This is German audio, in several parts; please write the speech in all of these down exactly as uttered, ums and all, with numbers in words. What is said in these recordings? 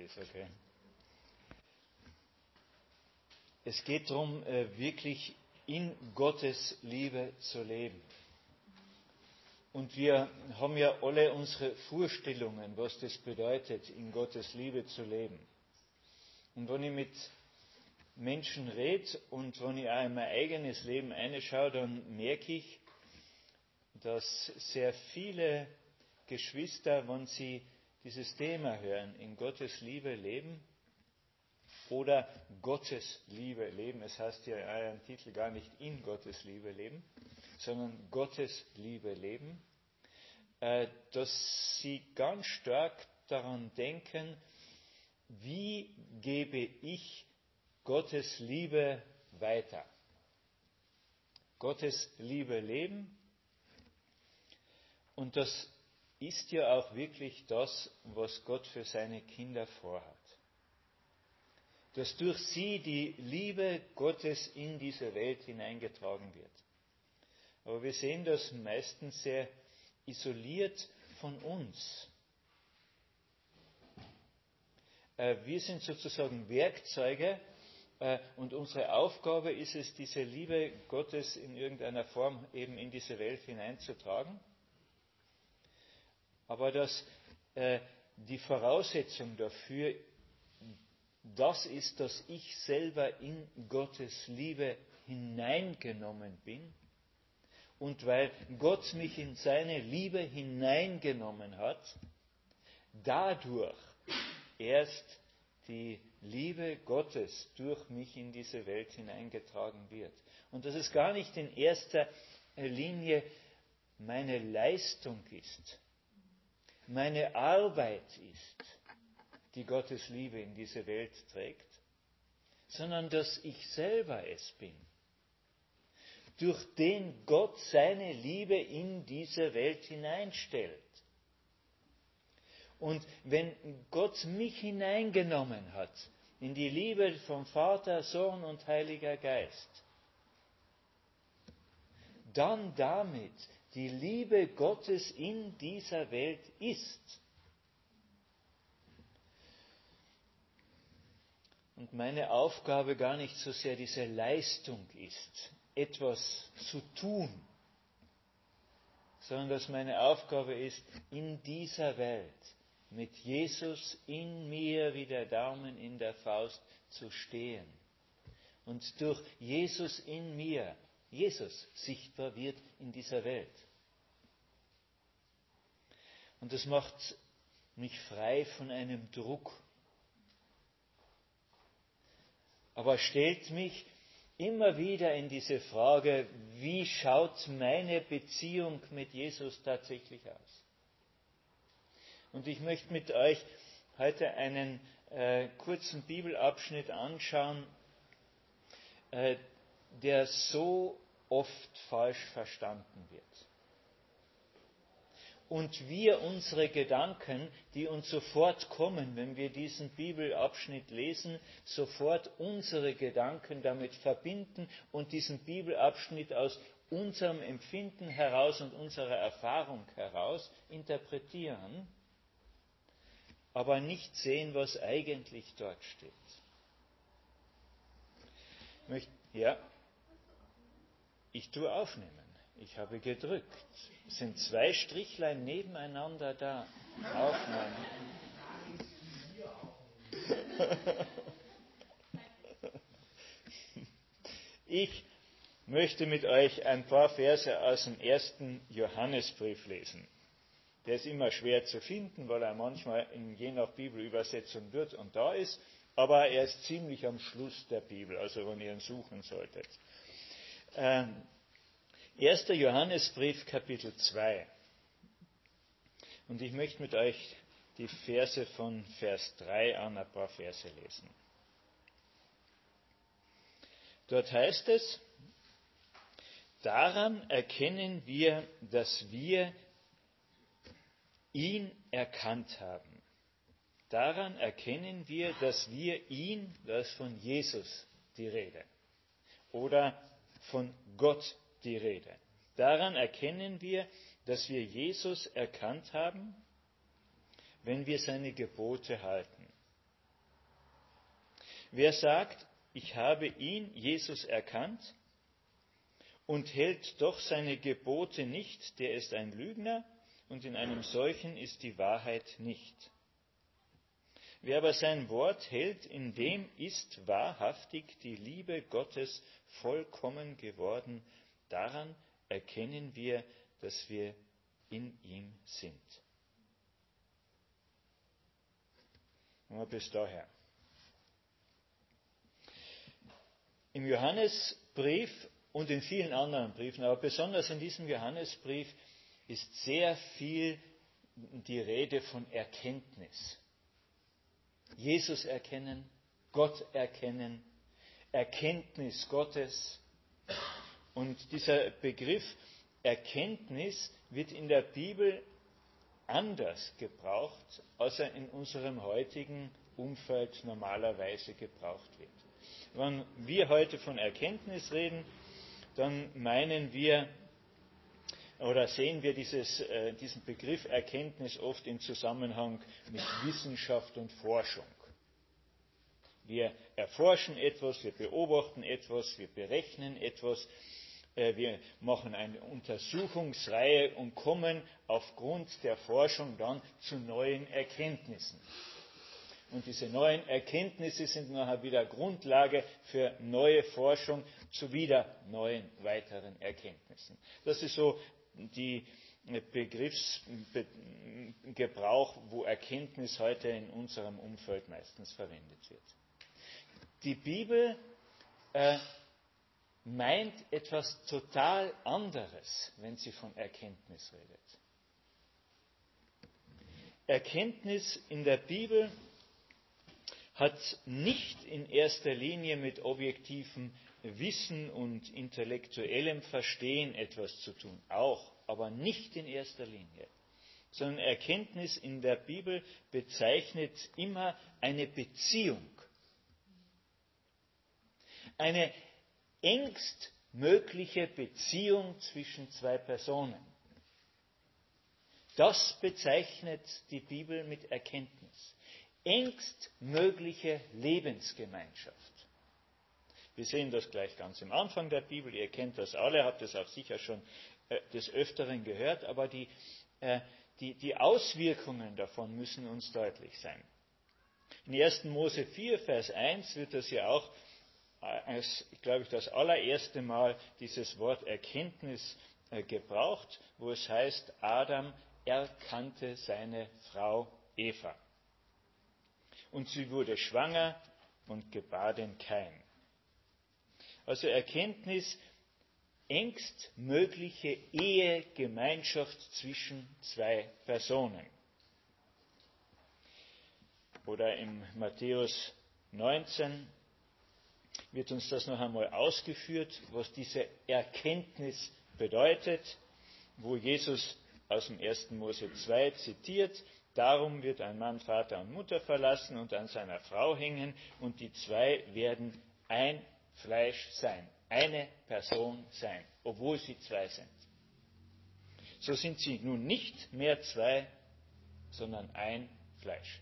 ist okay. Es geht darum, wirklich in Gottes Liebe zu leben. Und wir haben ja alle unsere Vorstellungen, was das bedeutet, in Gottes Liebe zu leben. Und wenn ich mit Menschen rede und wenn ich auch in mein eigenes Leben reinschaue, dann merke ich, dass sehr viele Geschwister, wenn sie dieses Thema hören, in Gottes Liebe leben oder Gottes Liebe leben, es heißt ja im Titel gar nicht in Gottes Liebe leben, sondern Gottes Liebe leben, dass sie ganz stark daran denken, wie gebe ich Gottes Liebe weiter. Gottes Liebe leben. Und das ist ja auch wirklich das, was Gott für seine Kinder vorhat. Dass durch sie die Liebe Gottes in diese Welt hineingetragen wird. Aber wir sehen das meistens sehr isoliert von uns. Wir sind sozusagen Werkzeuge und unsere Aufgabe ist es, diese Liebe Gottes in irgendeiner Form eben in diese Welt hineinzutragen. Aber dass äh, die Voraussetzung dafür das ist, dass ich selber in Gottes Liebe hineingenommen bin. Und weil Gott mich in seine Liebe hineingenommen hat, dadurch erst die Liebe Gottes durch mich in diese Welt hineingetragen wird. Und dass es gar nicht in erster Linie meine Leistung ist, meine Arbeit ist, die Gottes Liebe in diese Welt trägt, sondern dass ich selber es bin, durch den Gott seine Liebe in diese Welt hineinstellt. Und wenn Gott mich hineingenommen hat in die Liebe vom Vater, Sohn und Heiliger Geist, dann damit die Liebe Gottes in dieser Welt ist. Und meine Aufgabe gar nicht so sehr diese Leistung ist, etwas zu tun, sondern dass meine Aufgabe ist, in dieser Welt mit Jesus in mir wie der Daumen in der Faust zu stehen. Und durch Jesus in mir, Jesus sichtbar wird in dieser Welt. Und das macht mich frei von einem Druck. Aber stellt mich immer wieder in diese Frage, wie schaut meine Beziehung mit Jesus tatsächlich aus? Und ich möchte mit euch heute einen äh, kurzen Bibelabschnitt anschauen, äh, der so oft falsch verstanden wird. Und wir unsere Gedanken, die uns sofort kommen, wenn wir diesen Bibelabschnitt lesen, sofort unsere Gedanken damit verbinden und diesen Bibelabschnitt aus unserem Empfinden heraus und unserer Erfahrung heraus interpretieren, aber nicht sehen, was eigentlich dort steht. Ich möchte, ja, ich tue aufnehmen. Ich habe gedrückt. Es sind zwei Strichlein nebeneinander da. Aufnehmen. Ich möchte mit euch ein paar Verse aus dem ersten Johannesbrief lesen. Der ist immer schwer zu finden, weil er manchmal in, je nach Bibelübersetzung wird und da ist, aber er ist ziemlich am Schluss der Bibel, also wenn ihr ihn suchen solltet. Ähm, erster Johannesbrief, Kapitel zwei. Und ich möchte mit euch die Verse von Vers drei an ein paar Verse lesen. Dort heißt es, daran erkennen wir, dass wir ihn erkannt haben. Daran erkennen wir, dass wir ihn, das ist von Jesus die Rede, oder von Gott die Rede. Daran erkennen wir, dass wir Jesus erkannt haben, wenn wir seine Gebote halten. Wer sagt, ich habe ihn, Jesus, erkannt und hält doch seine Gebote nicht, der ist ein Lügner, und in einem solchen ist die Wahrheit nicht. Wer aber sein Wort hält, in dem ist wahrhaftig die Liebe Gottes vollkommen geworden. Daran erkennen wir, dass wir in ihm sind. Nur bis daher. Im Johannesbrief und in vielen anderen Briefen, aber besonders in diesem Johannesbrief, ist sehr viel die Rede von Erkenntnis. Jesus erkennen, Gott erkennen, Erkenntnis Gottes. Und dieser Begriff Erkenntnis wird in der Bibel anders gebraucht, als er in unserem heutigen Umfeld normalerweise gebraucht wird. Wenn wir heute von Erkenntnis reden, dann meinen wir oder sehen wir dieses, äh, diesen Begriff Erkenntnis oft im Zusammenhang mit Wissenschaft und Forschung. Wir erforschen etwas, wir beobachten etwas, wir berechnen etwas, äh, wir machen eine Untersuchungsreihe und kommen aufgrund der Forschung dann zu neuen Erkenntnissen. Und diese neuen Erkenntnisse sind nachher wieder Grundlage für neue Forschung zu wieder neuen weiteren Erkenntnissen. Das ist so die Begriffsgebrauch, wo Erkenntnis heute in unserem Umfeld meistens verwendet wird. Die Bibel äh, meint etwas total anderes, wenn sie von Erkenntnis redet. Erkenntnis in der Bibel hat nicht in erster Linie mit objektivem Wissen und intellektuellem Verstehen etwas zu tun. Auch, aber nicht in erster Linie. Sondern Erkenntnis in der Bibel bezeichnet immer eine Beziehung. Eine engstmögliche Beziehung zwischen zwei Personen. Das bezeichnet die Bibel mit Erkenntnis. Engstmögliche Lebensgemeinschaft. Wir sehen das gleich ganz am Anfang der Bibel. Ihr kennt das alle, habt es auch sicher schon äh, des Öfteren gehört, aber die, äh, die, die Auswirkungen davon müssen uns deutlich sein. In ersten Mose vier, Vers eins wird das ja auch äh, als, glaube ich, das allererste Mal dieses Wort Erkenntnis äh, gebraucht, wo es heißt, Adam erkannte seine Frau Eva. Und sie wurde schwanger und gebar den Kain. Also Erkenntnis, engstmögliche Ehegemeinschaft zwischen zwei Personen. Oder im Matthäus neunzehn wird uns das noch einmal ausgeführt, was diese Erkenntnis bedeutet, wo Jesus aus dem ersten Mose zwei zitiert. Darum wird ein Mann Vater und Mutter verlassen und an seiner Frau hängen, und die zwei werden ein Fleisch sein, eine Person sein, obwohl sie zwei sind. So sind sie nun nicht mehr zwei, sondern ein Fleisch.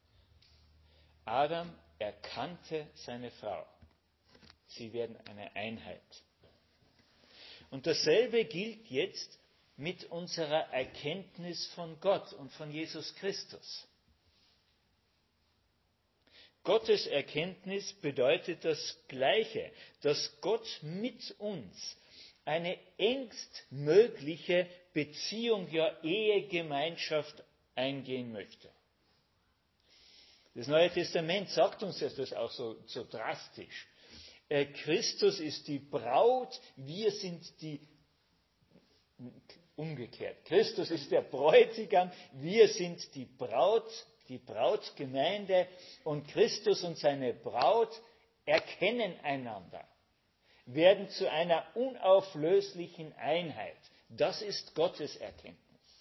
Adam erkannte seine Frau. Sie werden eine Einheit. Und dasselbe gilt jetzt mit unserer Erkenntnis von Gott und von Jesus Christus. Gottes Erkenntnis bedeutet das Gleiche, dass Gott mit uns eine engstmögliche Beziehung, ja Ehegemeinschaft eingehen möchte. Das Neue Testament sagt uns das auch so, so drastisch. Christus ist die Braut, wir sind die Umgekehrt. Christus ist der Bräutigam, wir sind die Braut, die Brautgemeinde, und Christus und seine Braut erkennen einander, werden zu einer unauflöslichen Einheit. Das ist Gottes Erkenntnis.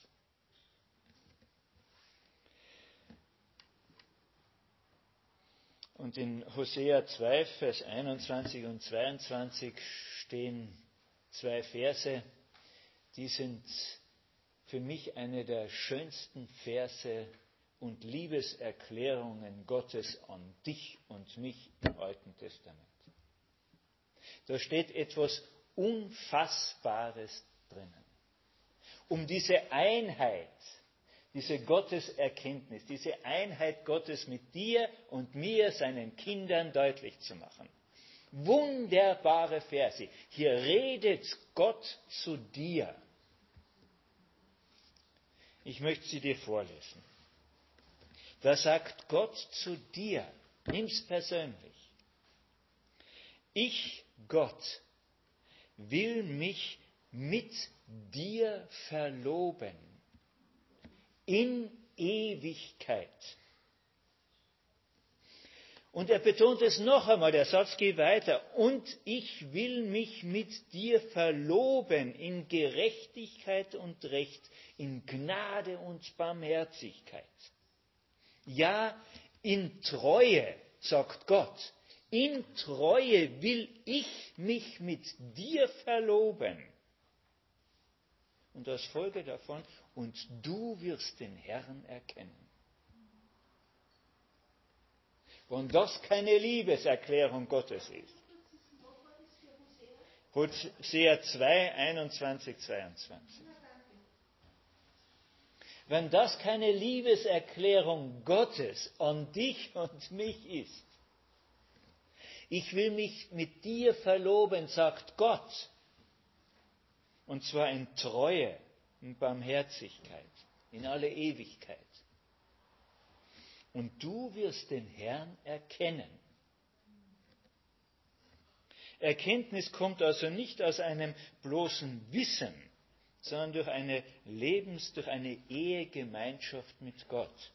Und in Hosea zwei, Vers einundzwanzig und zweiundzwanzig stehen zwei Verse, die sind für mich eine der schönsten Verse und Liebeserklärungen Gottes an dich und mich im Alten Testament. Da steht etwas Unfassbares drinnen. Um diese Einheit, diese Gotteserkenntnis, diese Einheit Gottes mit dir und mir, seinen Kindern, deutlich zu machen. Wunderbare Verse. Hier redet Gott zu dir. Ich möchte sie dir vorlesen. Da sagt Gott zu dir, nimm's persönlich. Ich, Gott, will mich mit dir verloben in Ewigkeit. Und er betont es noch einmal, der Satz geht weiter. Und ich will mich mit dir verloben in Gerechtigkeit und Recht, in Gnade und Barmherzigkeit. Ja, in Treue, sagt Gott, in Treue will ich mich mit dir verloben. Und als Folge davon, und du wirst den Herrn erkennen. Wenn das keine Liebeserklärung Gottes ist. Hosea zwei, einundzwanzig, zweiundzwanzig. Wenn das keine Liebeserklärung Gottes an dich und mich ist. Ich will mich mit dir verloben, sagt Gott. Und zwar in Treue, in Barmherzigkeit, in alle Ewigkeit. Und du wirst den Herrn erkennen. Erkenntnis kommt also nicht aus einem bloßen Wissen, sondern durch eine Lebens-, durch eine Ehegemeinschaft mit Gott.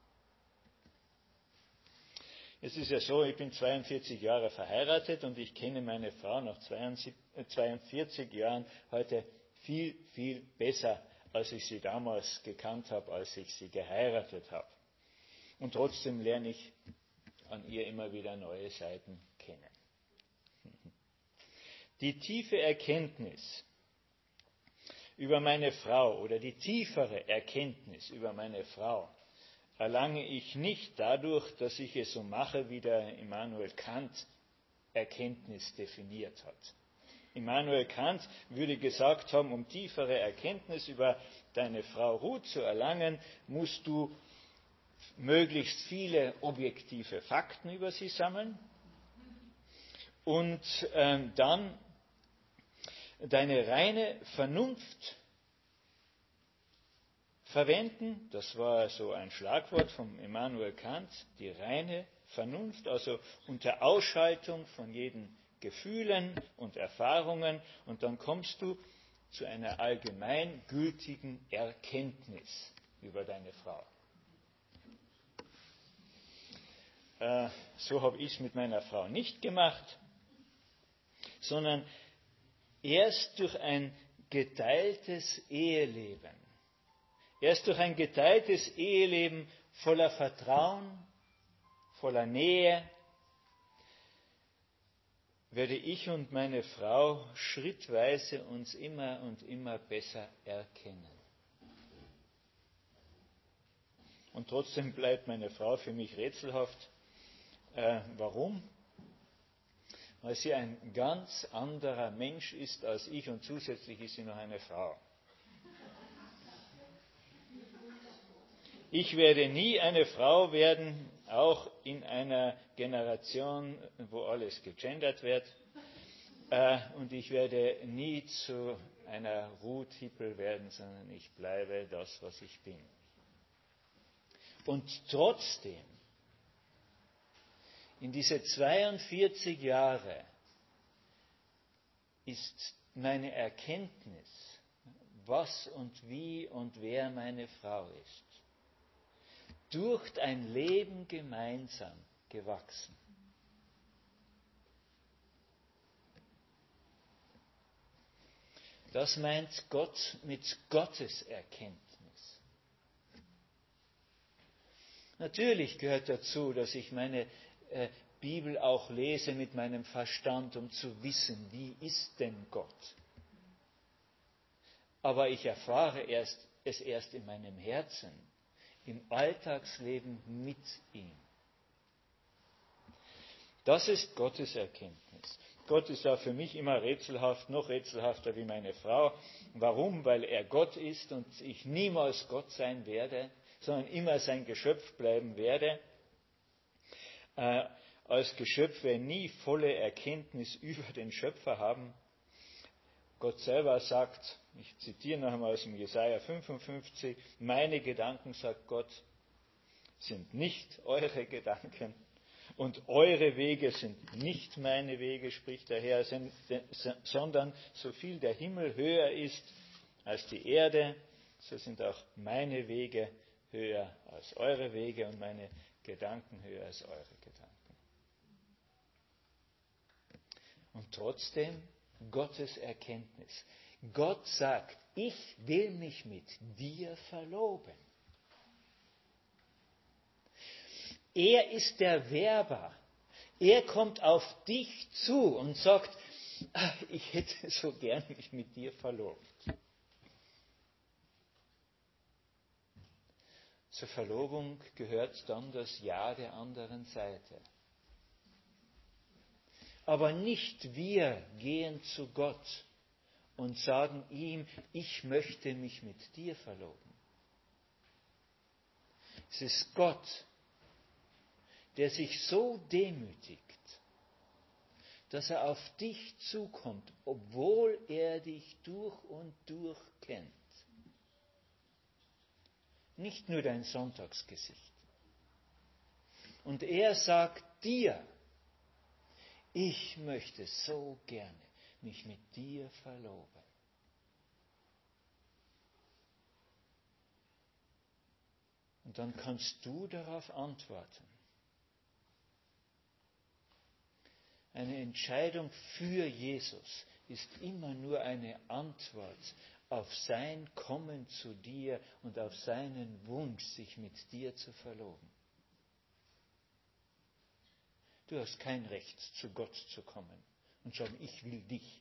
Es ist ja so, ich bin zweiundvierzig Jahre verheiratet und ich kenne meine Frau nach zweiundvierzig Jahren heute viel, viel besser, als ich sie damals gekannt habe, als ich sie geheiratet habe. Und trotzdem lerne ich an ihr immer wieder neue Seiten kennen. Die tiefe Erkenntnis über meine Frau oder die tiefere Erkenntnis über meine Frau erlange ich nicht dadurch, dass ich es so mache, wie der Immanuel Kant Erkenntnis definiert hat. Immanuel Kant würde gesagt haben, um tiefere Erkenntnis über deine Frau Ruth zu erlangen, musst du möglichst viele objektive Fakten über sie sammeln und ähm, dann deine reine Vernunft verwenden. Das war so ein Schlagwort von Immanuel Kant, die reine Vernunft, also unter Ausschaltung von jeden Gefühlen und Erfahrungen, und dann kommst du zu einer allgemeingültigen Erkenntnis über deine Frau. Äh, so habe ich es mit meiner Frau nicht gemacht, sondern erst durch ein geteiltes Eheleben, erst durch ein geteiltes Eheleben voller Vertrauen, voller Nähe, werde ich und meine Frau schrittweise uns immer und immer besser erkennen. Und trotzdem bleibt meine Frau für mich rätselhaft. Äh, warum? Weil sie ein ganz anderer Mensch ist als ich und zusätzlich ist sie noch eine Frau. Ich werde nie eine Frau werden, auch in einer Generation, wo alles gegendert wird. Äh, und ich werde nie zu einer Ruth Hippel werden, sondern ich bleibe das, was ich bin. Und trotzdem, in diese zweiundvierzig Jahre ist meine Erkenntnis, was und wie und wer meine Frau ist, durch ein Leben gemeinsam gewachsen. Das meint Gott mit Gotteserkenntnis. Natürlich gehört dazu, dass ich meine äh, Bibel auch lese mit meinem Verstand, um zu wissen, wie ist denn Gott. Aber ich erfahre erst, es erst in meinem Herzen, im Alltagsleben mit ihm. Das ist Gottes Erkenntnis. Gott ist auch für mich immer rätselhaft, noch rätselhafter wie meine Frau. Warum? Weil er Gott ist und ich niemals Gott sein werde, sondern immer sein Geschöpf bleiben werde. Äh, als Geschöpf wir nie volle Erkenntnis über den Schöpfer haben. Gott selber sagt, ich zitiere noch einmal aus dem Jesaja fünfundfünfzig, meine Gedanken, sagt Gott, sind nicht eure Gedanken und eure Wege sind nicht meine Wege, spricht der Herr, sondern so viel der Himmel höher ist als die Erde, so sind auch meine Wege höher als eure Wege und meine Gedanken höher als eure Gedanken. Und trotzdem Gottes Erkenntnis. Gott sagt, ich will mich mit dir verloben. Er ist der Werber. Er kommt auf dich zu und sagt, ich hätte so gern mich mit dir verlobt. Zur Verlobung gehört dann das Ja der anderen Seite. Aber nicht wir gehen zu Gott und sagen ihm, ich möchte mich mit dir verloben. Es ist Gott, der sich so demütigt, dass er auf dich zukommt, obwohl er dich durch und durch kennt. Nicht nur dein Sonntagsgesicht. Und er sagt dir, ich möchte so gerne mich mit dir verloben. Und dann kannst du darauf antworten. Eine Entscheidung für Jesus ist immer nur eine Antwort auf sein Kommen zu dir und auf seinen Wunsch, sich mit dir zu verloben. Du hast kein Recht, zu Gott zu kommen und sagen, ich will dich.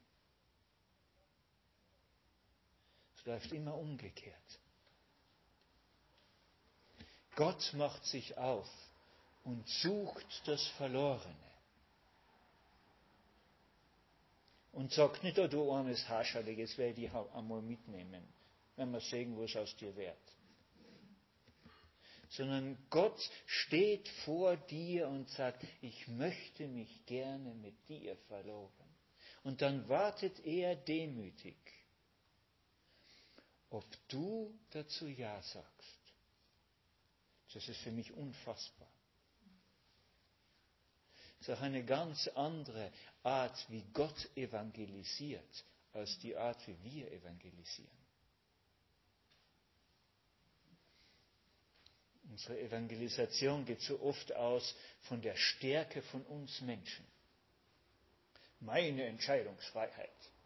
Es läuft immer umgekehrt. Gott macht sich auf und sucht das Verlorene. Und sagt nicht, oh, du armes Hascherle, jetzt werde ich dich einmal mitnehmen, wenn wir sehen, was aus dir wird. Sondern Gott steht vor dir und sagt, ich möchte mich gerne mit dir verloben. Und dann wartet er demütig, ob du dazu Ja sagst. Das ist für mich unfassbar. Das ist auch eine ganz andere Art, wie Gott evangelisiert, als die Art, wie wir evangelisieren. Unsere Evangelisation geht so oft aus von der Stärke von uns Menschen. Meine Entscheidungsfreiheit.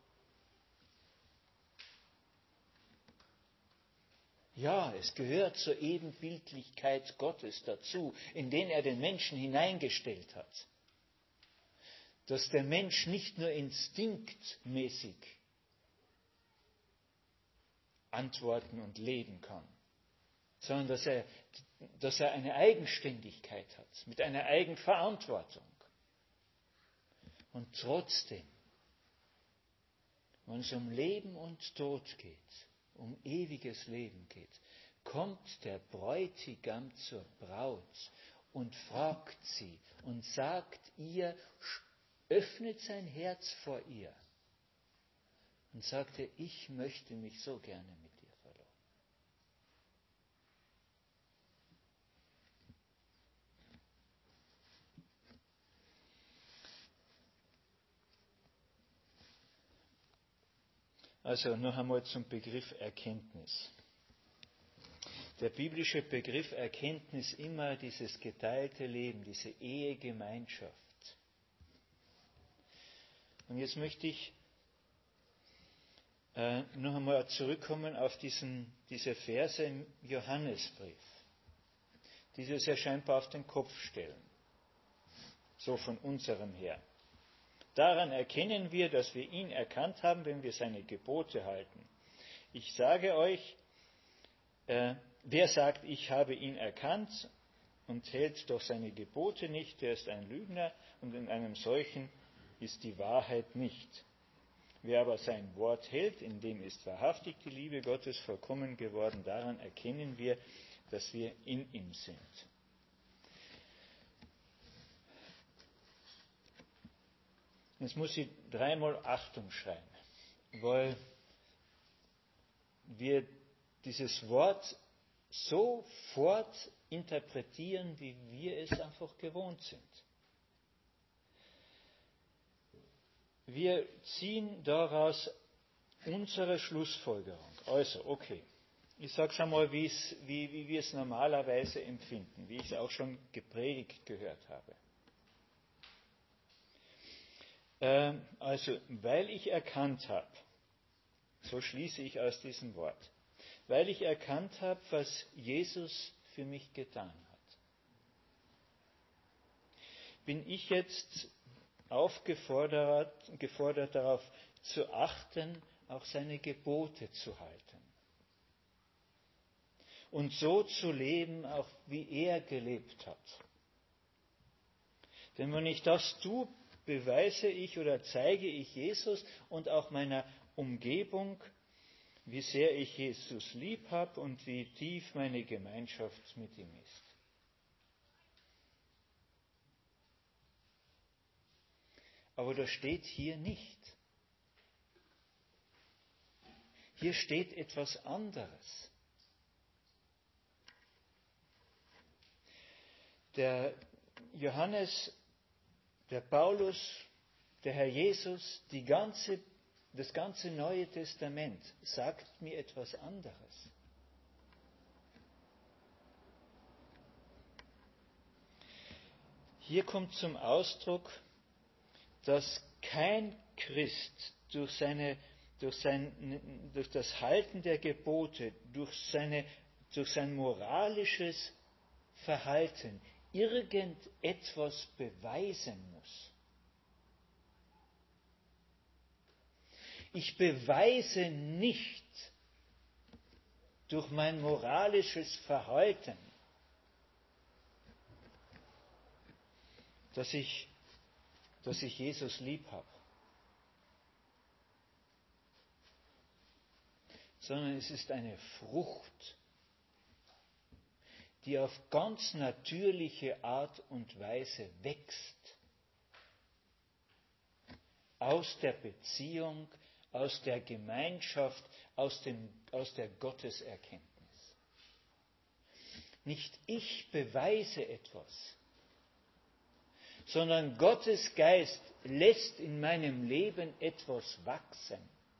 Ja, es gehört zur Ebenbildlichkeit Gottes dazu, in den er den Menschen hineingestellt hat. Dass der Mensch nicht nur instinktmäßig antworten und leben kann, sondern dass er, dass er eine Eigenständigkeit hat, mit einer Eigenverantwortung. Und trotzdem, wenn es um Leben und Tod geht, um ewiges Leben geht, kommt der Bräutigam zur Braut und fragt sie und sagt ihr, öffnet sein Herz vor ihr und sagt ihr, ich möchte mich so gerne mit dir verloben. Also noch einmal zum Begriff Erkenntnis. Der biblische Begriff Erkenntnis immer dieses geteilte Leben, diese Ehegemeinschaft. Und jetzt möchte ich äh, noch einmal zurückkommen auf diesen, diese Verse im Johannesbrief, die das ja scheinbar auf den Kopf stellen, so von unserem her. Daran erkennen wir, dass wir ihn erkannt haben, wenn wir seine Gebote halten. Ich sage euch, äh, wer sagt, ich habe ihn erkannt und hält doch seine Gebote nicht, der ist ein Lügner und in einem solchen ist die Wahrheit nicht. Wer aber sein Wort hält, in dem ist wahrhaftig die Liebe Gottes vollkommen geworden. Daran erkennen wir, dass wir in ihm sind. Jetzt muss ich dreimal Achtung schreien, weil wir dieses Wort sofort interpretieren, wie wir es einfach gewohnt sind. Wir ziehen daraus unsere Schlussfolgerung. Also, okay, ich sage es einmal, wie, wie, wie wir es normalerweise empfinden, wie ich es auch schon gepredigt gehört habe. Ähm, also, weil ich erkannt habe, so schließe ich aus diesem Wort, weil ich erkannt habe, was Jesus für mich getan hat, bin ich jetzt aufgefordert gefordert darauf zu achten, auch seine Gebote zu halten. Und so zu leben, auch wie er gelebt hat. Denn wenn ich das tue, beweise ich oder zeige ich Jesus und auch meiner Umgebung, wie sehr ich Jesus lieb habe und wie tief meine Gemeinschaft mit ihm ist. Aber das steht hier nicht. Hier steht etwas anderes. Der Johannes, der Paulus, der Herr Jesus, die ganze, das ganze Neue Testament sagt mir etwas anderes. Hier kommt zum Ausdruck, dass kein Christ durch, seine, durch, sein, durch das Halten der Gebote, durch, seine, durch sein moralisches Verhalten irgendetwas beweisen muss. Ich beweise nicht durch mein moralisches Verhalten, dass ich dass ich Jesus lieb habe, sondern es ist eine Frucht, die auf ganz natürliche Art und Weise wächst. Aus der Beziehung, aus der Gemeinschaft, aus, dem, aus der Gotteserkenntnis. Nicht ich beweise etwas, sondern Gottes Geist lässt in meinem Leben etwas wachsen.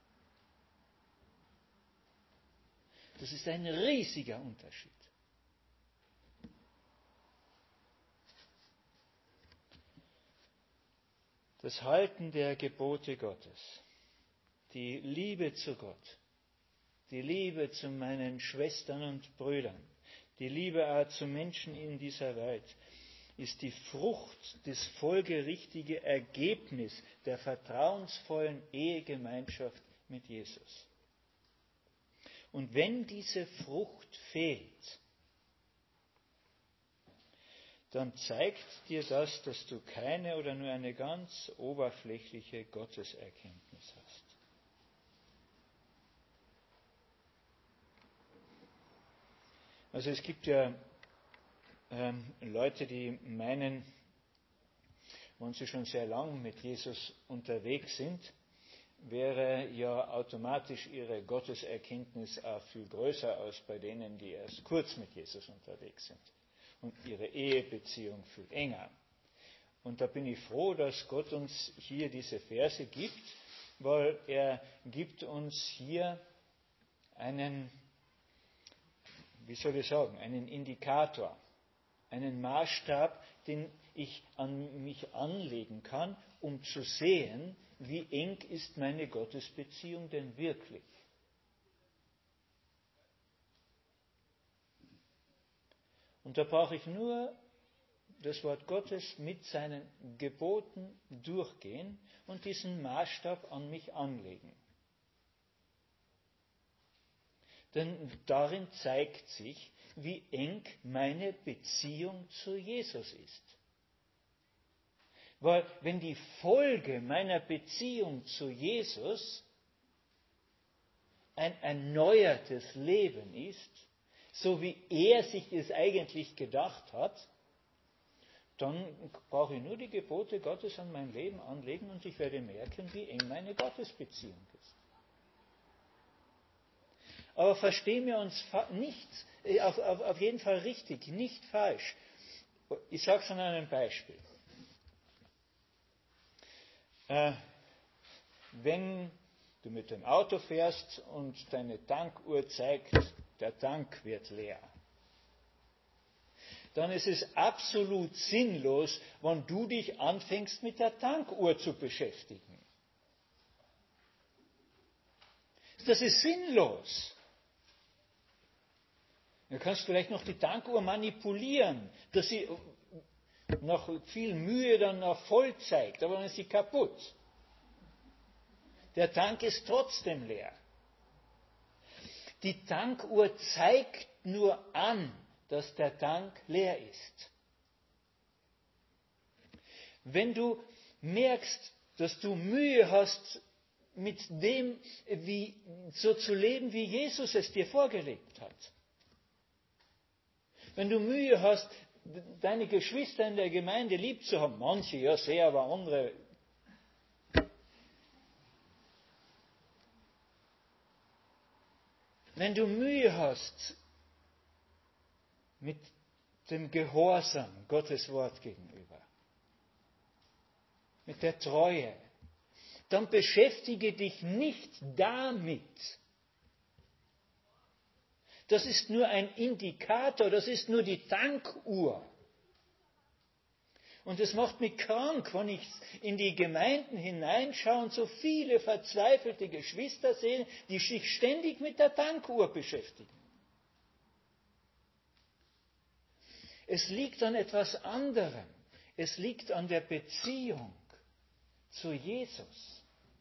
Das ist ein riesiger Unterschied. Das Halten der Gebote Gottes, die Liebe zu Gott, die Liebe zu meinen Schwestern und Brüdern, die Liebe auch zu Menschen in dieser Welt, ist die Frucht, das folgerichtige Ergebnis der vertrauensvollen Ehegemeinschaft mit Jesus. Und wenn diese Frucht fehlt, dann zeigt dir das, dass du keine oder nur eine ganz oberflächliche Gotteserkenntnis hast. Also es gibt ja ähm, Leute, die meinen, wenn sie schon sehr lang mit Jesus unterwegs sind, wäre ja automatisch ihre Gotteserkenntnis auch viel größer als bei denen, die erst kurz mit Jesus unterwegs sind und ihre Ehebeziehung viel enger. Und da bin ich froh, dass Gott uns hier diese Verse gibt, weil er gibt uns hier einen, wie soll ich sagen, einen Indikator, einen Maßstab, den ich an mich anlegen kann, um zu sehen, wie eng ist meine Gottesbeziehung denn wirklich. Und da brauche ich nur das Wort Gottes mit seinen Geboten durchgehen und diesen Maßstab an mich anlegen. denn darin zeigt sich, wie eng meine Beziehung zu Jesus ist. Weil wenn die Folge meiner Beziehung zu Jesus ein erneuertes Leben ist, so wie er sich es eigentlich gedacht hat, dann brauche ich nur die Gebote Gottes an mein Leben anlegen und ich werde merken, wie eng meine Gottesbeziehung ist. Aber verstehen wir uns nicht, auf, auf, auf jeden Fall richtig, nicht falsch. Ich sage es an einem Beispiel. Äh, wenn du mit dem Auto fährst und deine Tankuhr zeigt, der Tank wird leer, dann ist es absolut sinnlos, wenn du dich anfängst, mit der Tankuhr zu beschäftigen. Das ist sinnlos. Du kannst vielleicht noch die Tankuhr manipulieren, dass sie nach viel Mühe dann noch voll zeigt, aber dann ist sie kaputt. Der Tank ist trotzdem leer. Die Tankuhr zeigt nur an, dass der Tank leer ist. Wenn du merkst, dass du Mühe hast, mit dem wie, so zu leben, wie Jesus es dir vorgelebt hat, wenn du Mühe hast, deine Geschwister in der Gemeinde lieb zu haben, manche ja sehr, aber andere. Wenn du Mühe hast mit dem Gehorsam Gottes Wort gegenüber, mit der Treue, dann beschäftige dich nicht damit. Das ist nur ein Indikator, das ist nur die Tankuhr. Und es macht mich krank, wenn ich in die Gemeinden hineinschaue und so viele verzweifelte Geschwister sehe, die sich ständig mit der Tankuhr beschäftigen. Es liegt an etwas anderem. Es liegt an der Beziehung zu Jesus.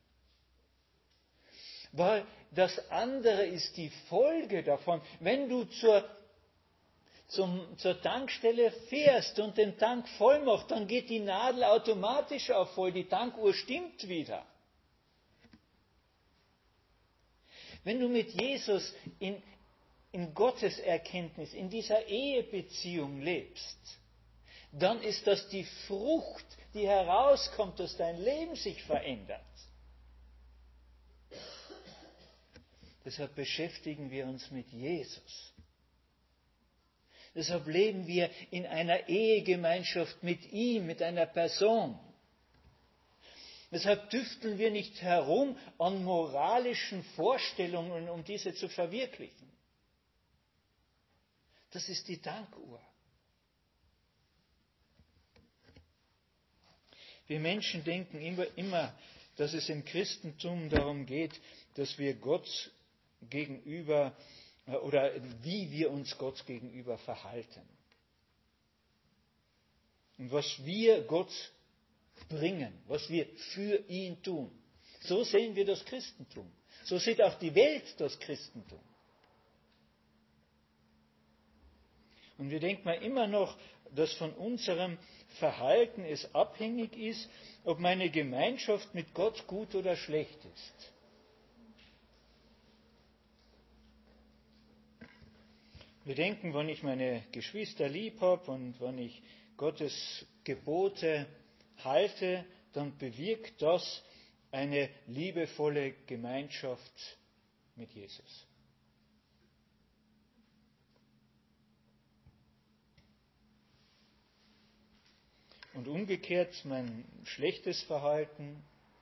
Weil das andere ist die Folge davon. Wenn du zur, zum, zur Tankstelle fährst und den Tank voll machst, dann geht die Nadel automatisch auf voll, die Tankuhr stimmt wieder. Wenn du mit Jesus in, in Gottes Erkenntnis, in dieser Ehebeziehung lebst, dann ist das die Frucht, die herauskommt, dass dein Leben sich verändert. Deshalb beschäftigen wir uns mit Jesus. Deshalb leben wir in einer Ehegemeinschaft mit ihm, mit einer Person. Deshalb düfteln wir nicht herum an moralischen Vorstellungen, um diese zu verwirklichen. Das ist die Tankuhr. Wir Menschen denken immer, immer, dass es im Christentum darum geht, dass wir Gott gegenüber oder wie wir uns Gott gegenüber verhalten. Und was wir Gott bringen, was wir für ihn tun. So sehen wir das Christentum. So sieht auch die Welt das Christentum. Und wir denken mal immer noch, dass von unserem Verhalten es abhängig ist, ob meine Gemeinschaft mit Gott gut oder schlecht ist. Wir denken, wenn ich meine Geschwister lieb habe und wenn ich Gottes Gebote halte, dann bewirkt das eine liebevolle Gemeinschaft mit Jesus. Und umgekehrt, mein schlechtes Verhalten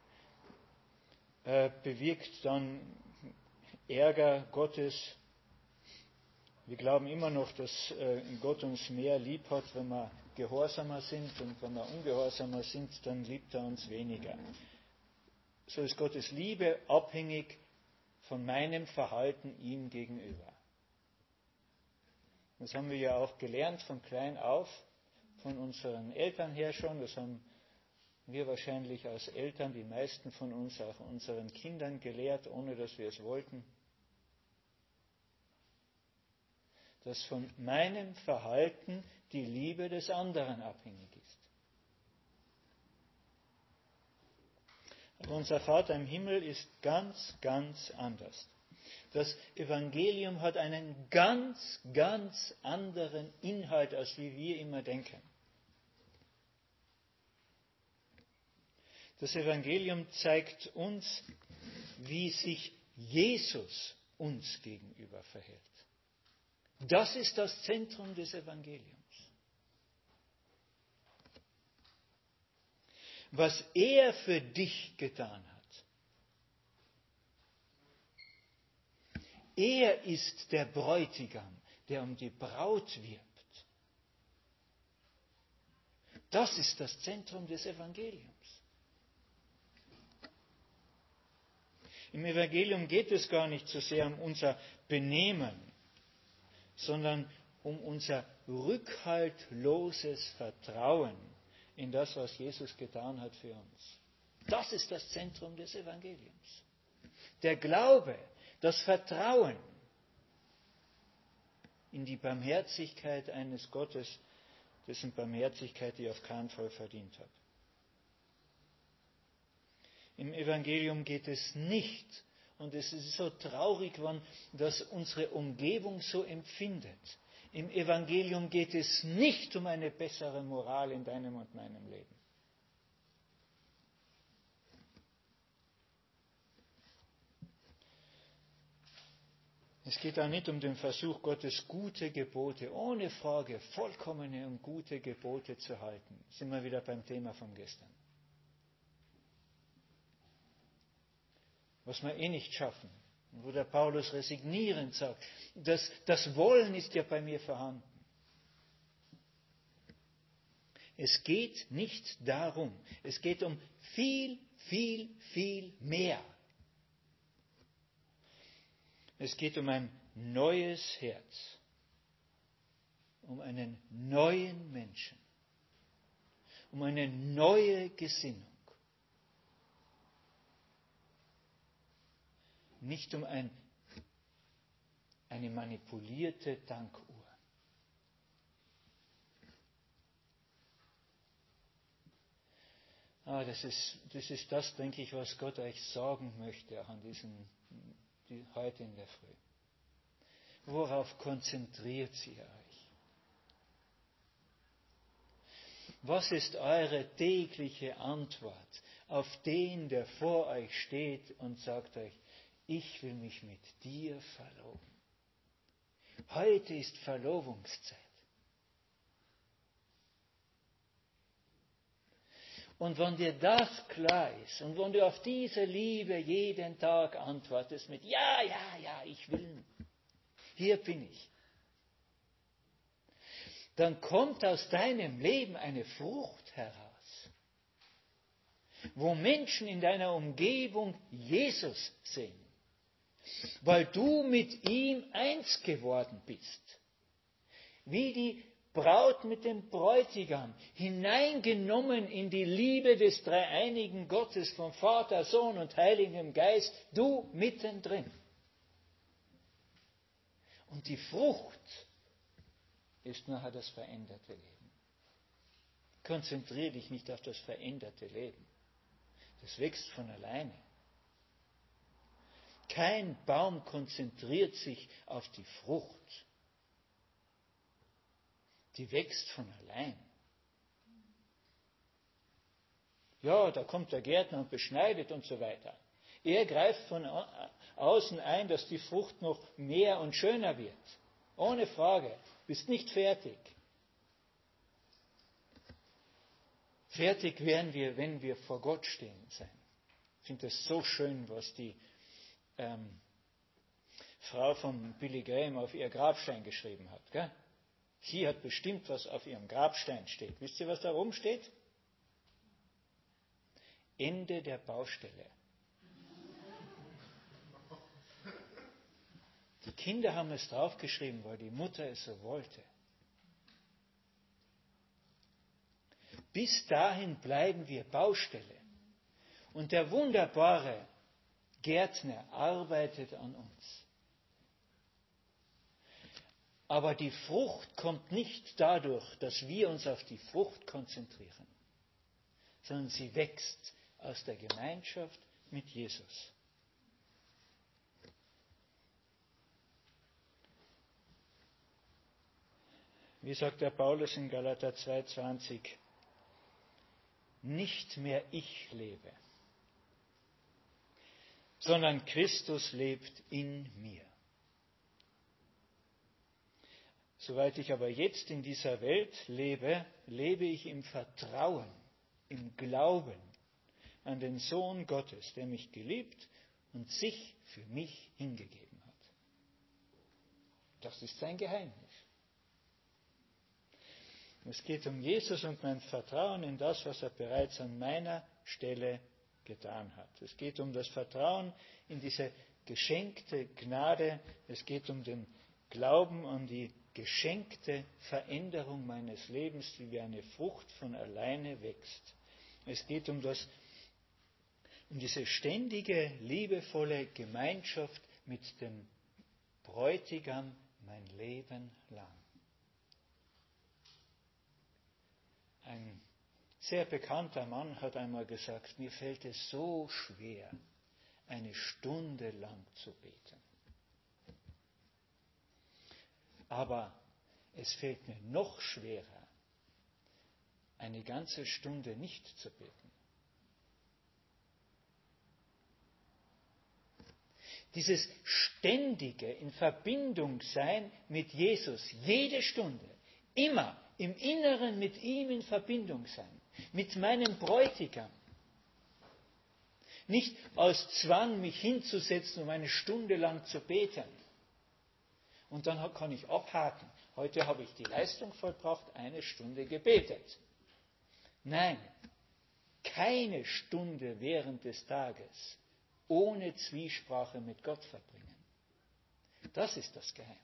äh, bewirkt dann Ärger Gottes. Wir glauben immer noch, dass äh, Gott uns mehr lieb hat, wenn wir gehorsamer sind, und wenn wir ungehorsamer sind, dann liebt er uns weniger. So ist Gottes Liebe abhängig von meinem Verhalten ihm gegenüber. Das haben wir ja auch gelernt von klein auf, von unseren Eltern her schon. Das haben wir wahrscheinlich als Eltern, die meisten von uns, auch unseren Kindern gelehrt, ohne dass wir es wollten. dass von meinem Verhalten die Liebe des anderen abhängig ist. Aber unser Vater im Himmel ist ganz, ganz anders. Das Evangelium hat einen ganz, ganz anderen Inhalt, als wie wir immer denken. Das Evangelium zeigt uns, wie sich Jesus uns gegenüber verhält. Das ist das Zentrum des Evangeliums. Was er für dich getan hat. Er ist der Bräutigam, der um die Braut wirbt. Das ist das Zentrum des Evangeliums. Im Evangelium geht es gar nicht so sehr um unser Benehmen, sondern um unser rückhaltloses Vertrauen in das, was Jesus getan hat für uns. Das ist das Zentrum des Evangeliums. Der Glaube, das Vertrauen in die Barmherzigkeit eines Gottes, dessen Barmherzigkeit ich auf keinen Fall verdient habe. Im Evangelium geht es nicht, und es ist so traurig, wenn das unsere Umgebung so empfindet. Im Evangelium geht es nicht um eine bessere Moral in deinem und meinem Leben. Es geht auch nicht um den Versuch, Gottes gute Gebote, ohne Frage, vollkommene und gute Gebote zu halten. Sind wir wieder beim Thema von gestern. Was wir eh nicht schaffen. Wo der Paulus resignierend sagt, das, das Wollen ist ja bei mir vorhanden. Es geht nicht darum, es geht um viel, viel, viel mehr. Es geht um ein neues Herz, um einen neuen Menschen, um eine neue Gesinnung. Nicht um ein, eine manipulierte Dankuhr. Ah, das ist, das ist das, denke ich, was Gott euch sagen möchte, auch an diesem, die, heute in der Früh. Worauf konzentriert sie euch? Was ist eure tägliche Antwort auf den, der vor euch steht und sagt euch, ich will mich mit dir verloben. Heute ist Verlobungszeit. Und wenn dir das klar ist und wenn du auf diese Liebe jeden Tag antwortest mit ja, ja, ja, ich will, hier bin ich, dann kommt aus deinem Leben eine Frucht heraus, wo Menschen in deiner Umgebung Jesus sehen. Weil du mit ihm eins geworden bist. Wie die Braut mit dem Bräutigam, hineingenommen in die Liebe des dreieinigen Gottes vom Vater, Sohn und Heiligem Geist, du mittendrin. Und die Frucht ist nachher das veränderte Leben. Konzentriere dich nicht auf das veränderte Leben. Das wächst von alleine. Kein Baum konzentriert sich auf die Frucht. Die wächst von allein. Ja, da kommt der Gärtner und beschneidet und so weiter. Er greift von außen ein, dass die Frucht noch mehr und schöner wird. Ohne Frage. Bist nicht fertig. Fertig werden wir, wenn wir vor Gott stehen sein. Ich finde es so schön, was die ähm, Frau von Billy Graham auf ihr Grabstein geschrieben hat. Gell? Sie hat bestimmt, was auf ihrem Grabstein steht. Wisst ihr, was da oben steht? Ende der Baustelle. Die Kinder haben es draufgeschrieben, weil die Mutter es so wollte. Bis dahin bleiben wir Baustelle. Und der wunderbare Gärtner arbeitet an uns. Aber die Frucht kommt nicht dadurch, dass wir uns auf die Frucht konzentrieren, sondern sie wächst aus der Gemeinschaft mit Jesus. Wie sagt der Paulus in Galater zwei zwanzig, nicht mehr ich lebe, sondern Christus lebt in mir. Soweit ich aber jetzt in dieser Welt lebe, lebe ich im Vertrauen, im Glauben an den Sohn Gottes, der mich geliebt und sich für mich hingegeben hat. Das ist sein Geheimnis. Es geht um Jesus und mein Vertrauen in das, was er bereits an meiner Stelle getan hat. Es geht um das Vertrauen in diese geschenkte Gnade. Es geht um den Glauben an die geschenkte Veränderung meines Lebens, die wie eine Frucht von alleine wächst. Es geht um das, um diese ständige, liebevolle Gemeinschaft mit dem Bräutigam mein Leben lang. Ein sehr bekannter Mann hat einmal gesagt, mir fällt es so schwer, eine Stunde lang zu beten. Aber es fällt mir noch schwerer, eine ganze Stunde nicht zu beten. Dieses ständige in Verbindung sein mit Jesus, jede Stunde, immer im Inneren mit ihm in Verbindung sein, mit meinem Bräutigam. Nicht aus Zwang mich hinzusetzen, um eine Stunde lang zu beten. Und dann kann ich abhaken. Heute habe ich die Leistung vollbracht, eine Stunde gebetet. Nein, keine Stunde während des Tages ohne Zwiesprache mit Gott verbringen. Das ist das Geheimnis.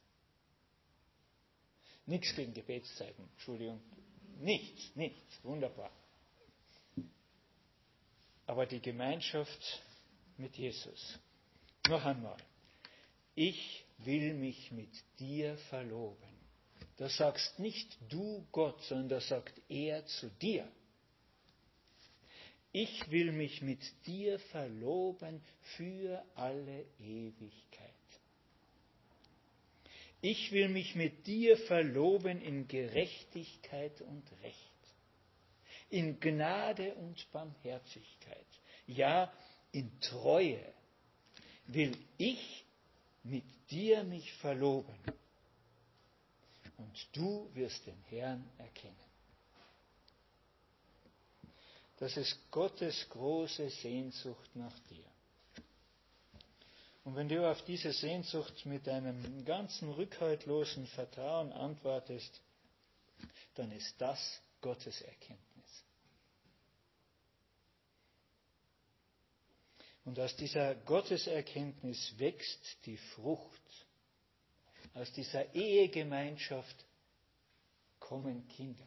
Nichts gegen Gebetszeiten, Entschuldigung. Nichts, nichts. Wunderbar. Aber die Gemeinschaft mit Jesus. Noch einmal. Ich will mich mit dir verloben. Das sagst nicht du Gott, sondern das sagt er zu dir. Ich will mich mit dir verloben für alle Ewigkeit. Ich will mich mit dir verloben in Gerechtigkeit und Recht, in Gnade und Barmherzigkeit, ja, in Treue will ich mit dir mich verloben und du wirst den Herrn erkennen. Das ist Gottes große Sehnsucht nach dir. Und wenn du auf diese Sehnsucht mit einem ganzen rückhaltlosen Vertrauen antwortest, dann ist das Gottes Erkenntnis. Und aus dieser Gotteserkenntnis wächst die Frucht. Aus dieser Ehegemeinschaft kommen Kinder.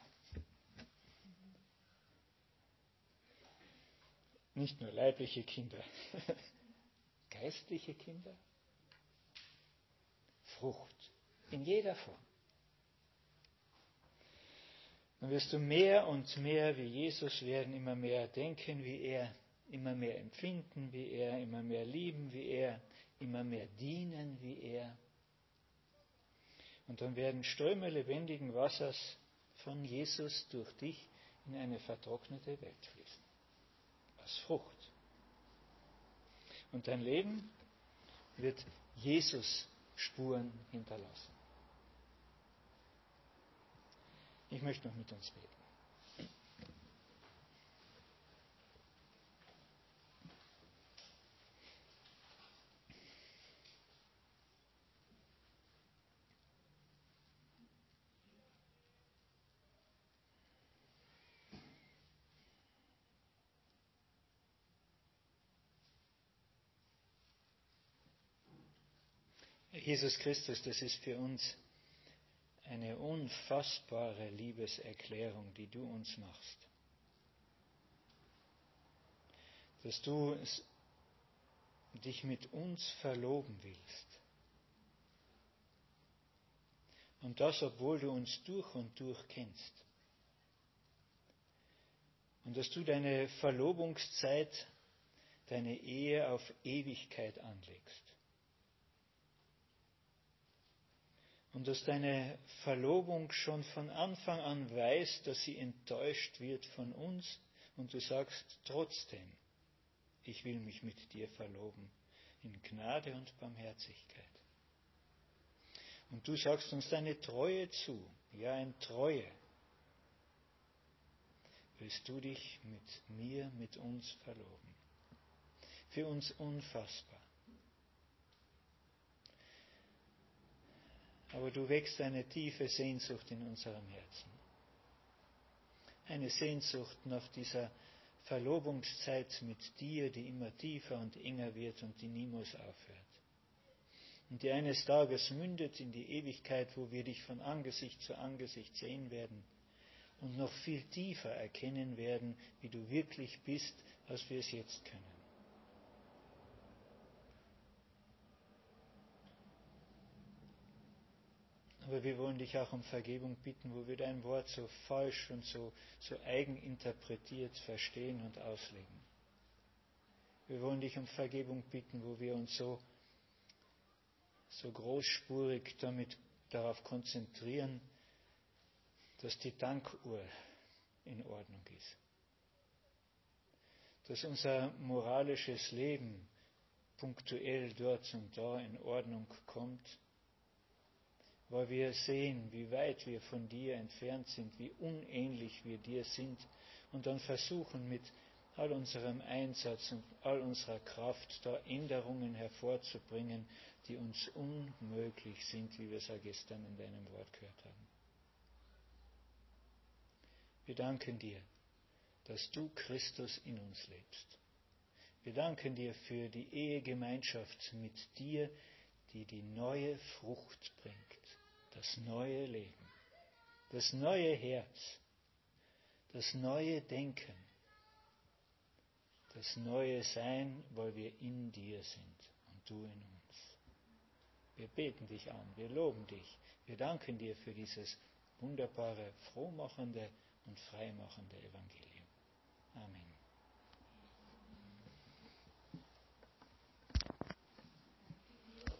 Nicht nur leibliche Kinder, geistliche Kinder. Frucht in jeder Form. Dann wirst du mehr und mehr wie Jesus werden, immer mehr denken wie er, immer mehr empfinden wie er, immer mehr lieben wie er, immer mehr dienen wie er. Und dann werden Ströme lebendigen Wassers von Jesus durch dich in eine vertrocknete Welt fließen. Als Frucht. Und dein Leben wird Jesus Spuren hinterlassen. Ich möchte noch mit uns beten. Jesus Christus, das ist für uns eine unfassbare Liebeserklärung, die du uns machst. Dass du dich mit uns verloben willst. Und das, obwohl du uns durch und durch kennst. Und dass du deine Verlobungszeit, deine Ehe auf Ewigkeit anlegst. Und dass deine Verlobung schon von Anfang an weiß, dass sie enttäuscht wird von uns. Und du sagst trotzdem, ich will mich mit dir verloben, in Gnade und Barmherzigkeit. Und du sagst uns deine Treue zu, ja in Treue. Willst du dich mit mir, mit uns verloben? Für uns unfassbar. Aber du wächst eine tiefe Sehnsucht in unserem Herzen. Eine Sehnsucht nach dieser Verlobungszeit mit dir, die immer tiefer und enger wird und die niemals aufhört. Und die eines Tages mündet in die Ewigkeit, wo wir dich von Angesicht zu Angesicht sehen werden und noch viel tiefer erkennen werden, wie du wirklich bist, als wir es jetzt können. Aber wir wollen dich auch um Vergebung bitten, wo wir dein Wort so falsch und so, so eigeninterpretiert verstehen und auslegen. Wir wollen dich um Vergebung bitten, wo wir uns so, so großspurig damit darauf konzentrieren, dass die Dankuhr in Ordnung ist. Dass unser moralisches Leben punktuell dort und da in Ordnung kommt, weil wir sehen, wie weit wir von dir entfernt sind, wie unähnlich wir dir sind und dann versuchen mit all unserem Einsatz und all unserer Kraft da Änderungen hervorzubringen, die uns unmöglich sind, wie wir es ja gestern in deinem Wort gehört haben. Wir danken dir, dass du Christus in uns lebst. Wir danken dir für die Ehegemeinschaft mit dir, die die neue Frucht bringt, das neue Leben, das neue Herz, das neue Denken, das neue Sein, weil wir in dir sind und du in uns. Wir beten dich an, wir loben dich, wir danken dir für dieses wunderbare, frohmachende und freimachende Evangelium. Amen.